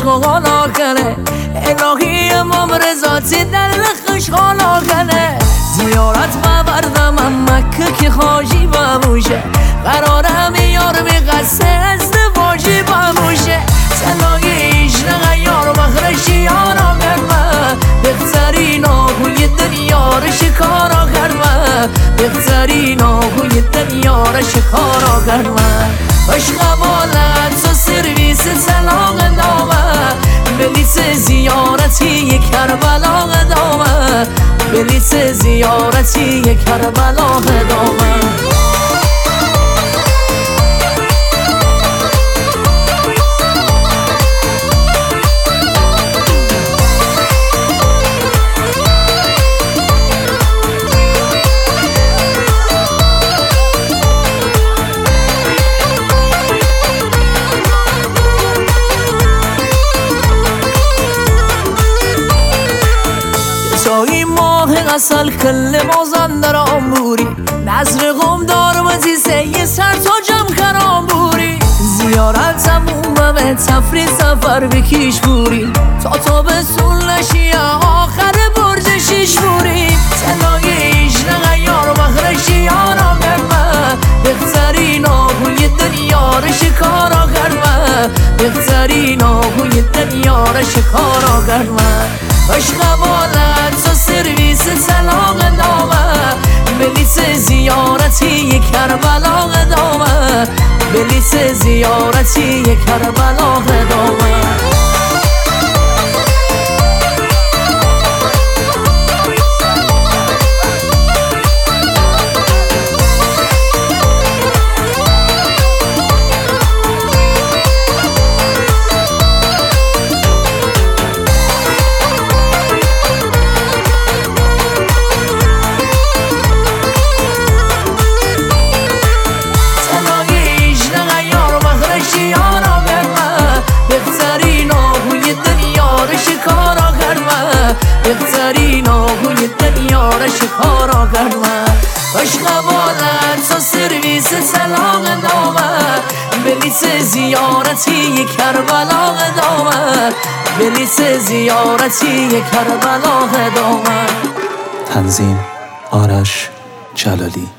خوانا کنه الهی امام رضا در لخش خوانا کنه زیارت ببردم مکه که حاجی بموشه قرارم یار بقصه ازدواجی بموشه سلایش نغیار مخرشی یارا کرمه بخزرین آهوی دنیا رو شکارا کرمه بخزرین آهوی دنیا رو شکارا کرمه عشق بالت و سرویس سلاغ دامه بلیس زیارتی کربلا دامه بلیس زیارتی کربلا دامه اصل کل بازن در آمبوری نظر قوم دار مزیسه یه سر تا جمع کرام بوری زیارت به تفری سفر بکیش بوری تا به سول نشی آخر برج شیش بوری تلایش نغیار مخرشی یارا کرمه بخزرین آهوی دنیا رو شکارا کرمه بخزرین آهوی دنیا رو شکارا کرمه عشق بالت و سرویس سلاغ دامه بلیس زیارتی کربلا دامه بلیس زیارتی کربلا دامه بخزرین آهوی دنیا رو شکارا کرمه عشق بالت و سرویس سلاغ دامه بلیس زیارتی کربلا دامه بلیس زیارتی کربلا دامه تنظیم آرش جلالی